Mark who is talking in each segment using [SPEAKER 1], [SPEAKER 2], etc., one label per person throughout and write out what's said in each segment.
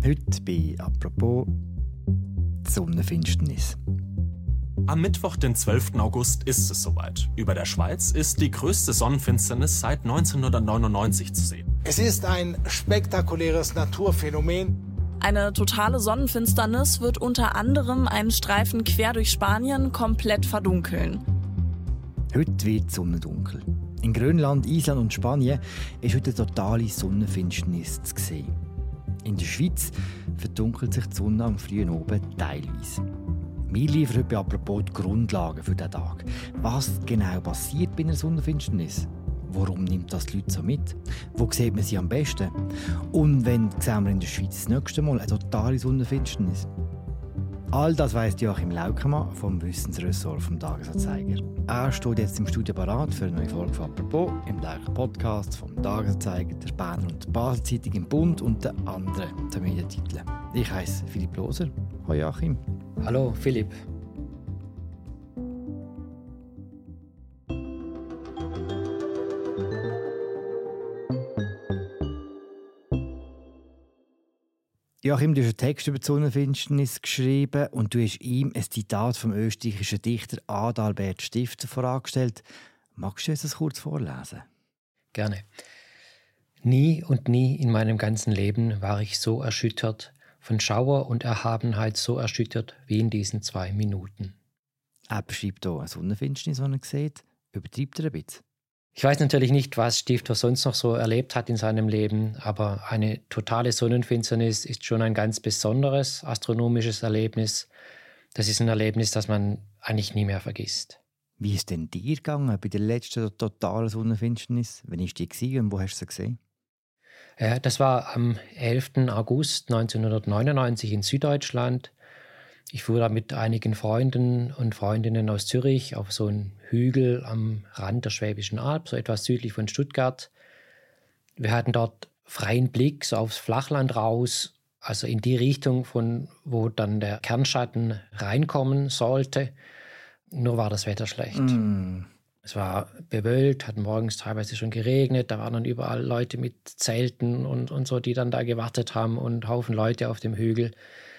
[SPEAKER 1] Heute bei «Apropos» die Sonnenfinsternis.
[SPEAKER 2] Am Mittwoch, den 12. August, ist es soweit. Über der Schweiz ist die größte Sonnenfinsternis seit 1999 zu sehen.
[SPEAKER 3] Es ist ein spektakuläres Naturphänomen.
[SPEAKER 4] Eine totale Sonnenfinsternis wird unter anderem einen Streifen quer durch Spanien komplett verdunkeln.
[SPEAKER 1] Heute wird die Sonne dunkel. In Grönland, Island und Spanien ist heute eine totale Sonnenfinsternis zu sehen. In der Schweiz verdunkelt sich die Sonne am frühen Abend teilweise. Wir liefern heute «Apropos» die Grundlagen für diesen Tag. Was genau passiert bei einer Sonnenfinsternis? Warum nimmt das die Leute so mit? Wo sieht man sie am besten? Und wenn sehen wir in der Schweiz das nächste Mal eine totale Sonnenfinsternis? All das weiss Joachim Laukemann vom Wissensressort vom Tagesanzeiger. Er steht jetzt im Studio parat für eine neue Folge von «Apropos» im gleichen Podcast vom Tagesanzeiger, der Berner und der Basel-Zeitung im Bund und den anderen Medientiteln. Ich heiße Philipp Loser. Hallo Joachim.
[SPEAKER 5] Hallo Philipp.
[SPEAKER 1] Joachim, du hast einen Text über die Sonnenfinsternis geschrieben und du hast ihm ein Zitat vom österreichischen Dichter Adalbert Stifter vorangestellt. Magst du uns das kurz vorlesen?
[SPEAKER 5] Gerne. Nie und nie in meinem ganzen Leben war ich so erschüttert, von Schauer und Erhabenheit so erschüttert wie in diesen 2 Minuten.
[SPEAKER 1] Er beschreibt hier eine Sonnenfinsternis, die er sieht. Übertreibt er ein bisschen?
[SPEAKER 5] Ich weiß natürlich nicht, was Stifter sonst noch so erlebt hat in seinem Leben, aber eine totale Sonnenfinsternis ist schon ein ganz besonderes astronomisches Erlebnis. Das ist ein Erlebnis, das man eigentlich nie mehr vergisst.
[SPEAKER 1] Wie ist denn dir gegangen bei der letzten totalen Sonnenfinsternis? Wann war die und wo hast du sie gesehen?
[SPEAKER 5] Das war am 11. August 1999 in Süddeutschland. Ich fuhr da mit einigen Freunden und Freundinnen aus Zürich auf so einen Hügel am Rand der Schwäbischen Alb, so etwas südlich von Stuttgart. Wir hatten dort freien Blick so aufs Flachland raus, also in die Richtung, von wo dann der Kernschatten reinkommen sollte. Nur war das Wetter schlecht. Es war bewölkt, hat morgens teilweise schon geregnet. Da waren dann überall Leute mit Zelten und so, die dann da gewartet haben und Haufen Leute auf dem Hügel.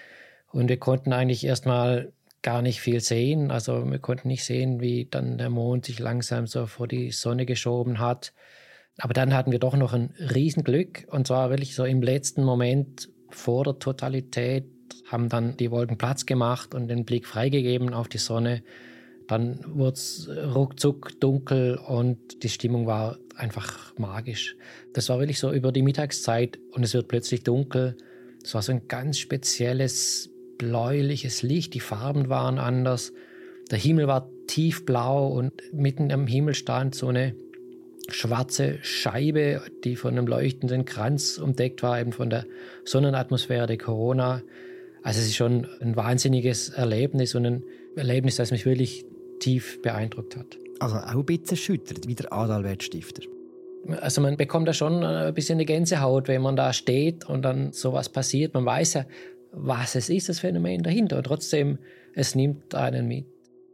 [SPEAKER 5] Und wir konnten eigentlich erstmal gar nicht viel sehen. Also wir konnten nicht sehen, wie dann der Mond sich langsam so vor die Sonne geschoben hat. Aber dann hatten wir doch noch ein Riesenglück. Und zwar wirklich so im letzten Moment vor der Totalität haben dann die Wolken Platz gemacht und den Blick freigegeben auf die Sonne. Dann wurde es ruckzuck dunkel und die Stimmung war einfach magisch. Das war wirklich so über die Mittagszeit und es wird plötzlich dunkel. Es war so ein ganz spezielles bläuliches Licht, die Farben waren anders. Der Himmel war tiefblau und mitten am Himmel stand so eine schwarze Scheibe, die von einem leuchtenden Kranz umdeckt war, eben von der Sonnenatmosphäre der Corona. Also es ist schon ein wahnsinniges Erlebnis und ein Erlebnis, das mich wirklich tief beeindruckt hat.
[SPEAKER 1] Also auch ein bisschen erschüttert, wie der Adalbert Stifter.
[SPEAKER 5] Also man bekommt da schon ein bisschen eine Gänsehaut, wenn man da steht und dann sowas passiert. Man weiß ja, was es ist, das Phänomen dahinter. Und trotzdem, es nimmt einen mit.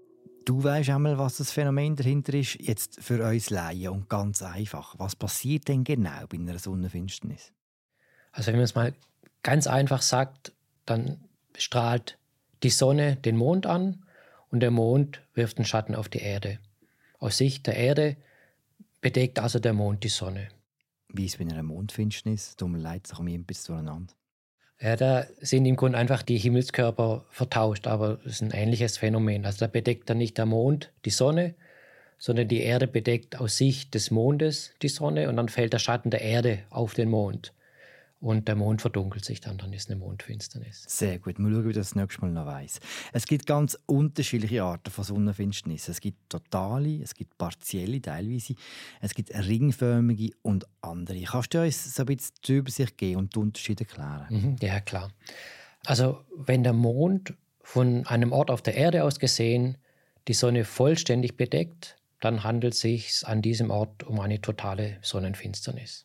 [SPEAKER 1] Du weisst einmal, was das Phänomen dahinter ist, jetzt für uns Laien und ganz einfach. Was passiert denn genau bei einer Sonnenfinsternis?
[SPEAKER 5] Also wenn man es mal ganz einfach sagt, dann strahlt die Sonne den Mond an und der Mond wirft einen Schatten auf die Erde. Aus Sicht der Erde bedeckt also der Mond die Sonne.
[SPEAKER 1] Wie ist es bei einer Mondfinsternis? Tut mir leid, da komme ich ein bisschen durcheinander.
[SPEAKER 5] Ja, da sind im Grunde einfach die Himmelskörper vertauscht, aber es ist ein ähnliches Phänomen. Also da bedeckt dann nicht der Mond die Sonne, sondern die Erde bedeckt aus Sicht des Mondes die Sonne und dann fällt der Schatten der Erde auf den Mond. Und der Mond verdunkelt sich dann ist eine Mondfinsternis.
[SPEAKER 1] Sehr gut, mal schauen, wie ich das nächste Mal noch weiss. Es gibt ganz unterschiedliche Arten von Sonnenfinsternis. Es gibt totale, es gibt partielle teilweise, es gibt ringförmige und andere. Kannst du uns so ein bisschen die Übersicht geben und die Unterschiede erklären?
[SPEAKER 5] Ja, klar. Also wenn der Mond von einem Ort auf der Erde aus gesehen die Sonne vollständig bedeckt, dann handelt es sich an diesem Ort um eine totale Sonnenfinsternis.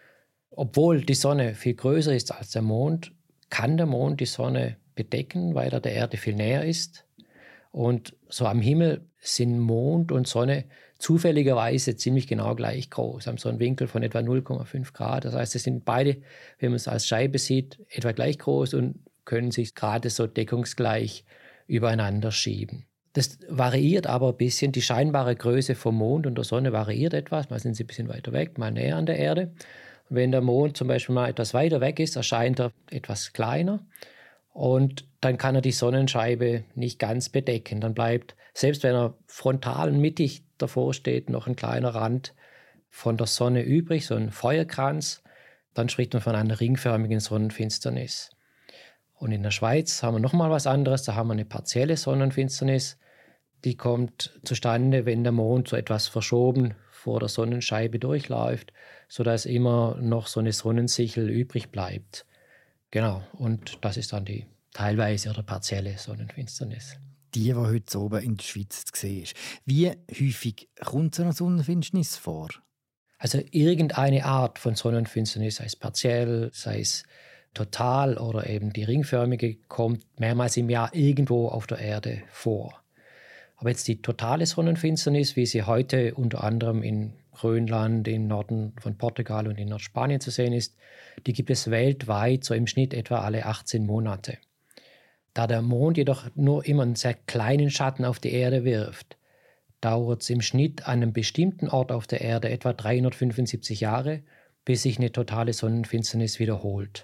[SPEAKER 5] Obwohl die Sonne viel größer ist als der Mond, kann der Mond die Sonne bedecken, weil er der Erde viel näher ist. Und so am Himmel sind Mond und Sonne zufälligerweise ziemlich genau gleich groß, haben so einen Winkel von etwa 0,5 Grad. Das heißt, es sind beide, wenn man es als Scheibe sieht, etwa gleich groß und können sich gerade so deckungsgleich übereinander schieben. Das variiert aber ein bisschen. Die scheinbare Größe vom Mond und der Sonne variiert etwas. Mal sind sie ein bisschen weiter weg, mal näher an der Erde. Und wenn der Mond zum Beispiel mal etwas weiter weg ist, erscheint er etwas kleiner. Und dann kann er die Sonnenscheibe nicht ganz bedecken. Dann bleibt, selbst wenn er frontal mittig davor steht, noch ein kleiner Rand von der Sonne übrig, so ein Feuerkranz. Dann spricht man von einer ringförmigen Sonnenfinsternis. Und in der Schweiz haben wir noch mal was anderes. Da haben wir eine partielle Sonnenfinsternis. Die kommt zustande, wenn der Mond so etwas verschoben vor der Sonnenscheibe durchläuft, sodass immer noch so eine Sonnensichel übrig bleibt. Genau, und das ist dann die teilweise oder partielle Sonnenfinsternis.
[SPEAKER 1] Die heute oben in der Schweiz zu sehen ist. Wie häufig kommt so eine Sonnenfinsternis vor?
[SPEAKER 5] Also irgendeine Art von Sonnenfinsternis, sei es partiell, sei es total oder eben die ringförmige, kommt mehrmals im Jahr irgendwo auf der Erde vor. Aber jetzt die totale Sonnenfinsternis, wie sie heute unter anderem in Grönland, im Norden von Portugal und in Nordspanien zu sehen ist, die gibt es weltweit so im Schnitt etwa alle 18 Monate. Da der Mond jedoch nur immer einen sehr kleinen Schatten auf die Erde wirft, dauert es im Schnitt an einem bestimmten Ort auf der Erde etwa 375 Jahre, bis sich eine totale Sonnenfinsternis wiederholt.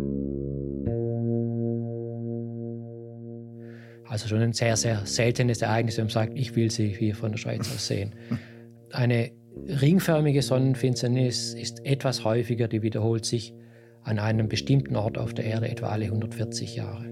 [SPEAKER 5] Also schon ein sehr, sehr seltenes Ereignis, wenn man sagt, ich will sie hier von der Schweiz aus sehen. Eine ringförmige Sonnenfinsternis ist etwas häufiger, die wiederholt sich an einem bestimmten Ort auf der Erde etwa alle 140 Jahre.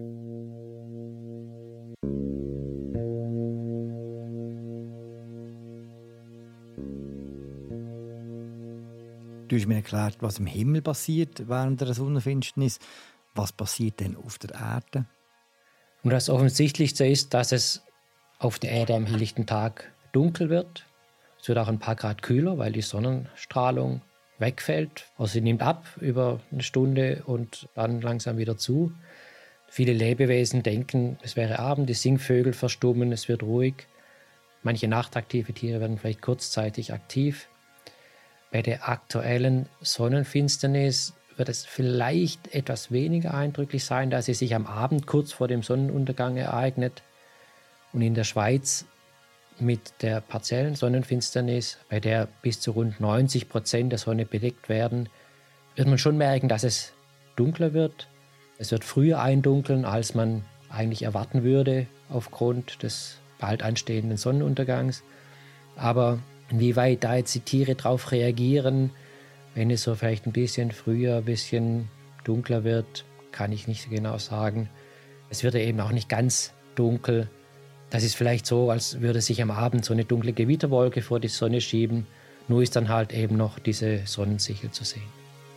[SPEAKER 1] Du hast mir erklärt, was im Himmel passiert während der Sonnenfinsternis. Was passiert denn auf der Erde?
[SPEAKER 5] Und das Offensichtlichste ist, dass es auf der Erde am helllichten Tag dunkel wird. Es wird auch ein paar Grad kühler, weil die Sonnenstrahlung wegfällt. Also sie nimmt ab über eine Stunde und dann langsam wieder zu. Viele Lebewesen denken, es wäre Abend, die Singvögel verstummen, es wird ruhig. Manche nachtaktive Tiere werden vielleicht kurzzeitig aktiv. Bei der aktuellen Sonnenfinsternis wird es vielleicht etwas weniger eindrücklich sein, da sie sich am Abend kurz vor dem Sonnenuntergang ereignet. Und in der Schweiz mit der partiellen Sonnenfinsternis, bei der bis zu rund 90% der Sonne bedeckt werden, wird man schon merken, dass es dunkler wird. Es wird früher eindunkeln, als man eigentlich erwarten würde, aufgrund des bald anstehenden Sonnenuntergangs. Aber inwieweit da jetzt die Tiere darauf reagieren, wenn es so vielleicht ein bisschen früher, ein bisschen dunkler wird, kann ich nicht so genau sagen. Es wird ja eben auch nicht ganz dunkel. Das ist vielleicht so, als würde sich am Abend so eine dunkle Gewitterwolke vor die Sonne schieben. Nur ist dann halt eben noch diese Sonnensichel zu sehen.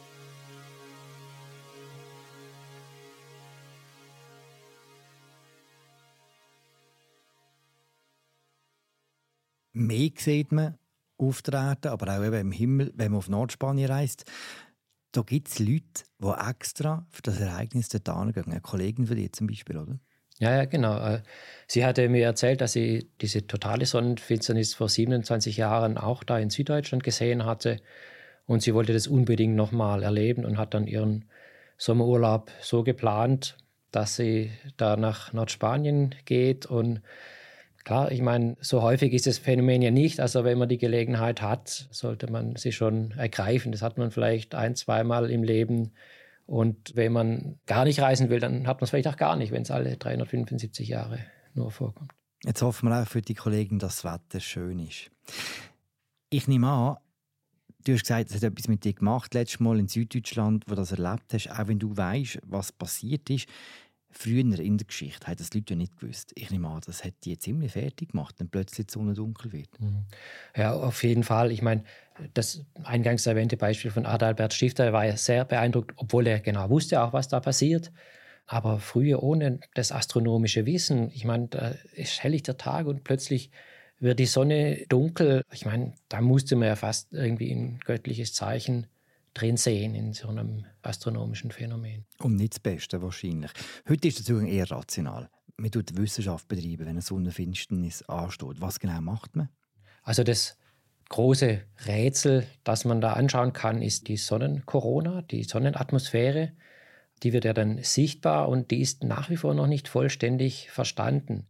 [SPEAKER 1] Mehr sieht man auf der Erde, aber auch eben im Himmel, wenn man auf Nordspanien reist. Da gibt es Leute, die extra für das Ereignis dort hingehen. Eine Kollegin von dir zum Beispiel, oder?
[SPEAKER 5] Ja, genau. Sie hatte mir erzählt, dass sie diese totale Sonnenfinsternis vor 27 Jahren auch da in Süddeutschland gesehen hatte. Und sie wollte das unbedingt nochmal erleben und hat dann ihren Sommerurlaub so geplant, dass sie da nach Nordspanien geht. Und klar, ich meine, so häufig ist das Phänomen ja nicht. Also wenn man die Gelegenheit hat, sollte man sie schon ergreifen. Das hat man vielleicht 1-2 Mal im Leben. Und wenn man gar nicht reisen will, dann hat man es vielleicht auch gar nicht, wenn es alle 375 Jahre nur vorkommt.
[SPEAKER 1] Jetzt hoffen wir auch für die Kollegen, dass das Wetter schön ist. Ich nehme an, du hast gesagt, es hat etwas mit dir gemacht, letztes Mal in Süddeutschland, wo du das erlebt hast, auch wenn du weißt, was passiert ist. Früher in der Geschichte haben das Leute ja nicht gewusst. Ich nehme an, das hat die ziemlich fertig gemacht, wenn plötzlich die Sonne dunkel wird.
[SPEAKER 5] Ja, auf jeden Fall. Ich meine, das eingangs erwähnte Beispiel von Adalbert Stifter war ja sehr beeindruckt, obwohl er genau wusste auch, was da passiert. Aber früher ohne das astronomische Wissen, ich meine, da ist helllichter Tag und plötzlich wird die Sonne dunkel. Ich meine, da musste man ja fast irgendwie ein göttliches Zeichen drin sehen in so einem astronomischen Phänomen.
[SPEAKER 1] Und nicht das Beste wahrscheinlich. Heute ist der Zugang eher rational. Man tut Wissenschaft betreiben, wenn eine Sonnenfinsternis ansteht. Was genau macht man?
[SPEAKER 5] Also das große Rätsel, das man da anschauen kann, ist die Sonnenkorona, die Sonnenatmosphäre. Die wird ja dann sichtbar und die ist nach wie vor noch nicht vollständig verstanden.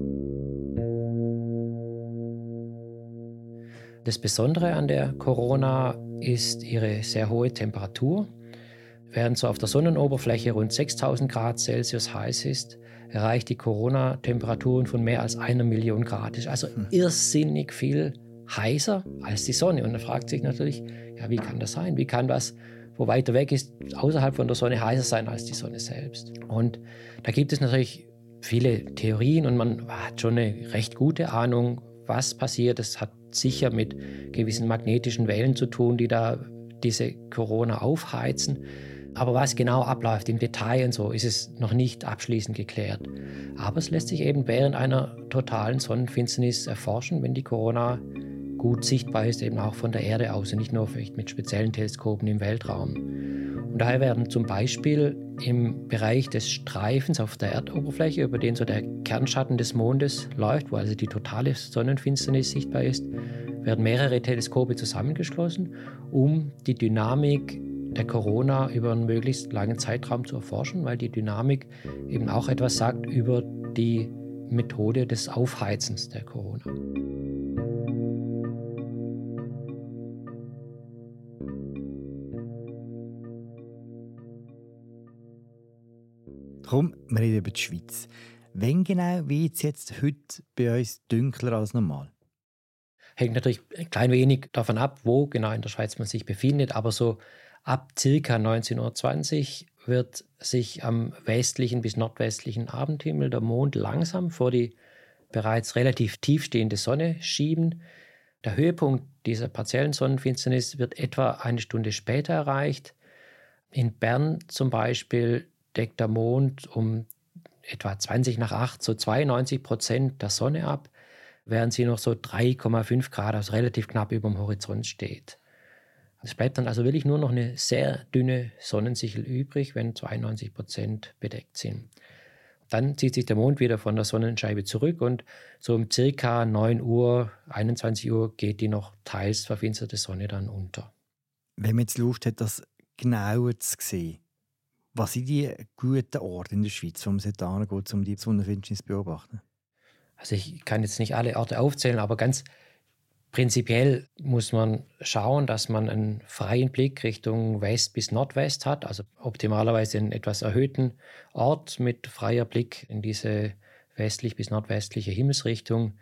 [SPEAKER 5] Das Besondere an der Korona ist ihre sehr hohe Temperatur. Während so auf der Sonnenoberfläche rund 6000 Grad Celsius heiß ist, erreicht die Korona Temperaturen von mehr als 1 Million Grad. Das ist also irrsinnig viel heißer als die Sonne. Und da fragt sich natürlich, ja, wie kann das sein? Wie kann was, wo weiter weg ist, außerhalb von der Sonne heißer sein als die Sonne selbst? Und da gibt es natürlich viele Theorien und man hat schon eine recht gute Ahnung, was passiert. Das hat sicher mit gewissen magnetischen Wellen zu tun, die da diese Korona aufheizen. Aber was genau abläuft im Detail und so, ist es noch nicht abschließend geklärt. Aber es lässt sich eben während einer totalen Sonnenfinsternis erforschen, wenn die Korona gut sichtbar ist, eben auch von der Erde aus und nicht nur vielleicht mit speziellen Teleskopen im Weltraum. Und daher werden zum Beispiel im Bereich des Streifens auf der Erdoberfläche, über den so der Kernschatten des Mondes läuft, wo also die totale Sonnenfinsternis sichtbar ist, werden mehrere Teleskope zusammengeschlossen, um die Dynamik der Korona über einen möglichst langen Zeitraum zu erforschen, weil die Dynamik eben auch etwas sagt über die Methode des Aufheizens der Korona.
[SPEAKER 1] Komm, wir reden über die Schweiz. Wann genau wird es jetzt heute bei uns dunkler als normal?
[SPEAKER 5] Hängt natürlich ein klein wenig davon ab, wo genau in der Schweiz man sich befindet, aber so ab ca. 19:20 Uhr wird sich am westlichen bis nordwestlichen Abendhimmel der Mond langsam vor die bereits relativ tiefstehende Sonne schieben. Der Höhepunkt dieser partiellen Sonnenfinsternis wird etwa eine Stunde später erreicht. In Bern zum Beispiel deckt der Mond um etwa 20:08 so 92% der Sonne ab, während sie noch so 3,5 Grad, also relativ knapp über dem Horizont steht. Es bleibt dann also wirklich nur noch eine sehr dünne Sonnensichel übrig, wenn 92% bedeckt sind. Dann zieht sich der Mond wieder von der Sonnenscheibe zurück und so um ca. 9 Uhr, 21 Uhr geht die noch teils verfinsterte Sonne dann unter.
[SPEAKER 1] Wenn man jetzt Lust hat, das genauer zu sehen, was sind die guten Orte in der Schweiz, wo man hingeht, um die Sonnenfinsternis zu beobachten?
[SPEAKER 5] Also ich kann jetzt nicht alle Orte aufzählen, aber ganz prinzipiell muss man schauen, dass man einen freien Blick Richtung West bis Nordwest hat, also optimalerweise einen etwas erhöhten Ort mit freier Blick in diese westlich bis nordwestliche Himmelsrichtung.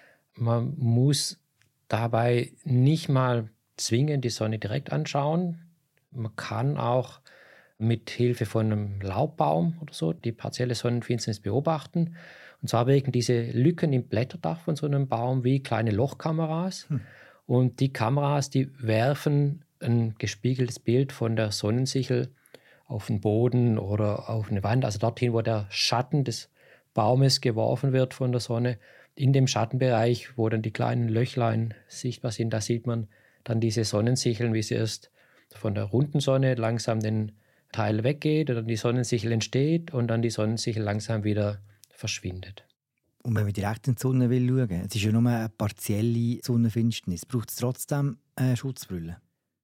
[SPEAKER 5] Man muss dabei nicht mal zwingend die Sonne direkt anschauen. Man kann auch mit Hilfe von einem Laubbaum oder so die partielle Sonnenfinsternis beobachten. Und zwar wirken diese Lücken im Blätterdach von so einem Baum wie kleine Lochkameras. Und die Kameras, die werfen ein gespiegeltes Bild von der Sonnensichel auf den Boden oder auf eine Wand, also dorthin, wo der Schatten des Baumes geworfen wird von der Sonne. In dem Schattenbereich, wo dann die kleinen Löchlein sichtbar sind, da sieht man dann diese Sonnensicheln, wie sie erst von der runden Sonne langsam den Teil weggeht und dann die Sonnensichel entsteht und dann die Sonnensichel langsam wieder verschwindet.
[SPEAKER 1] Und wenn man direkt in die Sonne will schauen, es ist ja nur eine partielle Sonnenfinsternis, braucht es trotzdem eine Schutzbrille?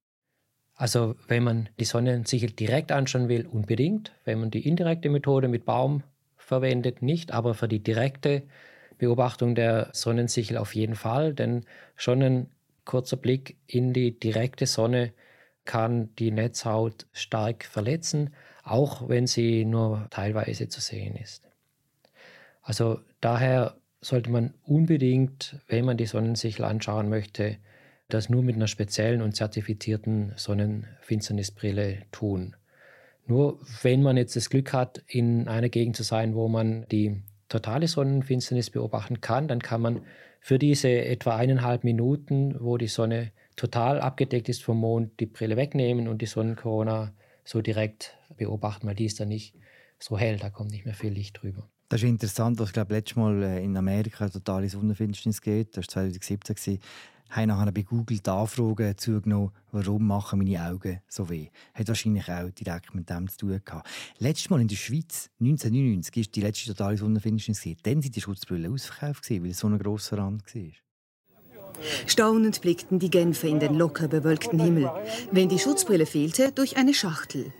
[SPEAKER 5] Also wenn man die Sonnensichel direkt anschauen will, unbedingt. Wenn man die indirekte Methode mit Baum verwendet, nicht. Aber für die direkte Beobachtung der Sonnensichel auf jeden Fall. Denn schon ein kurzer Blick in die direkte Sonne kann die Netzhaut stark verletzen, auch wenn sie nur teilweise zu sehen ist. Also daher sollte man unbedingt, wenn man die Sonnensichel anschauen möchte, das nur mit einer speziellen und zertifizierten Sonnenfinsternisbrille tun. Nur wenn man jetzt das Glück hat, in einer Gegend zu sein, wo man die totale Sonnenfinsternis beobachten kann, dann kann man für diese etwa 1,5 Minuten, wo die Sonne total abgedeckt ist vom Mond, die Brille wegnehmen und die Sonnenkorona so direkt beobachten, weil die ist dann nicht so hell, da kommt nicht mehr viel Licht drüber.
[SPEAKER 1] Das ist interessant, was ich glaube letztes Mal in Amerika eine totale Sonnenfinsternis geht. Das war 2017. Haben nachher bei Google die Anfrage zugenommen, warum machen meine Augen so weh. Hat wahrscheinlich auch direkt mit dem zu tun gehabt. Letztes Mal in der Schweiz, 1999, war die letzte totale Sonnenfinsternis. Dann waren die Schutzbrillen ausverkauft, weil es so ein grosser Rand war.
[SPEAKER 6] Staunend blickten die Genfer in den locker bewölkten Himmel. Wenn die Schutzbrille fehlte, durch eine Schachtel.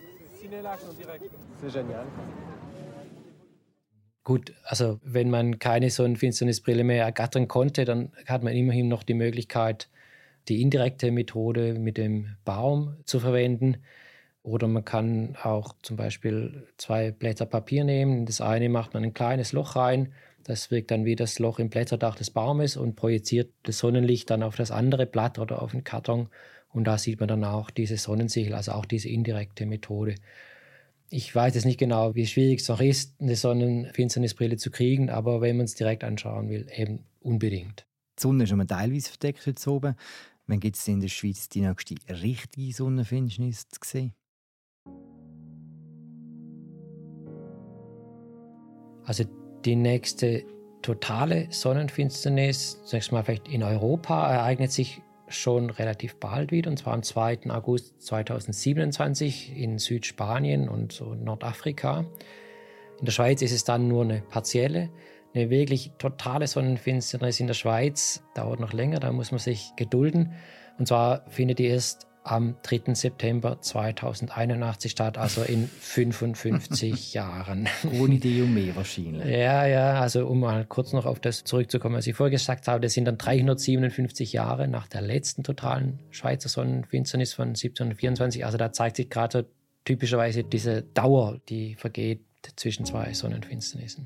[SPEAKER 5] Gut, also wenn man keine Sonnenfinsternisbrille mehr ergattern konnte, dann hat man immerhin noch die Möglichkeit, die indirekte Methode mit dem Baum zu verwenden. Oder man kann auch zum Beispiel 2 Blätter Papier nehmen. In das eine macht man ein kleines Loch rein. Das wirkt dann wie das Loch im Blätterdach des Baumes und projiziert das Sonnenlicht dann auf das andere Blatt oder auf den Karton. Und da sieht man dann auch diese Sonnensichel, also auch diese indirekte Methode. Ich weiß jetzt nicht genau, wie schwierig es noch ist, eine Sonnenfinsternisbrille zu kriegen, aber wenn man es direkt anschauen will, eben unbedingt.
[SPEAKER 1] Die Sonne ist schon mal teilweise verdeckt heute oben. Wann gibt es in der Schweiz die nächste richtige Sonnenfinsternis zu sehen?
[SPEAKER 5] Also die nächste totale Sonnenfinsternis, zunächst mal vielleicht in Europa, ereignet sich schon relativ bald wieder, und zwar am 2. August 2027 in Südspanien und so Nordafrika. In der Schweiz ist es dann nur eine partielle. Eine wirklich totale Sonnenfinsternis in der Schweiz dauert noch länger, da muss man sich gedulden. Und zwar findet die erst am 3. September 2081 statt, also in 55 Jahren.
[SPEAKER 1] Ohne die und mehr wahrscheinlich.
[SPEAKER 5] Ja, also um mal kurz noch auf das zurückzukommen, was ich vorher gesagt habe, das sind dann 357 Jahre nach der letzten totalen Schweizer Sonnenfinsternis von 1724. Also da zeigt sich gerade typischerweise diese Dauer, die vergeht zwischen 2 Sonnenfinsternissen.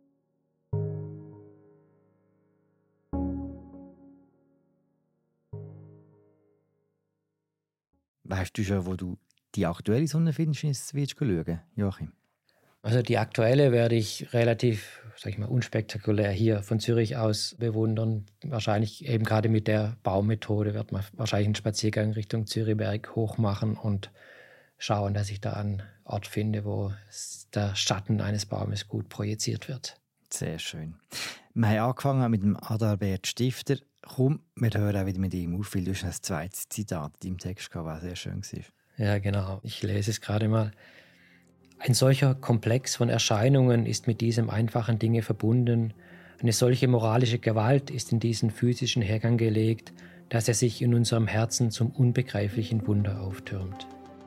[SPEAKER 1] Weißt du schon, wo du die aktuelle Sonnenfinsternis willst schauen, Joachim?
[SPEAKER 5] Also die aktuelle werde ich relativ, unspektakulär hier von Zürich aus bewundern. Wahrscheinlich eben gerade mit der Baumethode wird man wahrscheinlich einen Spaziergang Richtung Zürichberg hoch machen und schauen, dass ich da einen Ort finde, wo der Schatten eines Baumes gut projiziert wird.
[SPEAKER 1] Sehr schön. Wir haben angefangen mit dem Adalbert Stifter. Komm, wir hören auch wieder mit ihm auf, weil du hast ein zweites Zitat in deinem Text gehabt, was sehr schön war.
[SPEAKER 5] Ja, genau. Ich lese es gerade mal. Ein solcher Komplex von Erscheinungen ist mit diesem einfachen Dinge verbunden. Eine solche moralische Gewalt ist in diesen physischen Hergang gelegt, dass er sich in unserem Herzen zum unbegreiflichen Wunder auftürmt.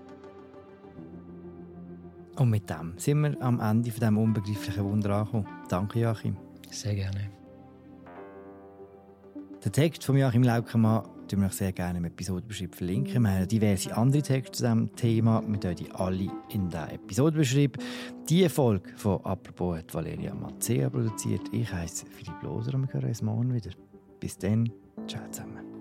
[SPEAKER 1] Und mit dem sind wir am Ende von diesem unbegreiflichen Wunder angekommen. Danke, Joachim.
[SPEAKER 5] Sehr gerne.
[SPEAKER 1] Den Text von Joachim Laukermann verlinken wir euch sehr gerne im Episodenbeschrieb verlinken. Wir haben diverse andere Texte zu diesem Thema. Wir tun die alle in den Episodenbeschrieb. Diese Folge von «Apropos» hat Valeria Mazzea produziert. Ich heiße Philipp Loser und wir hören uns morgen wieder. Bis dann, ciao zusammen.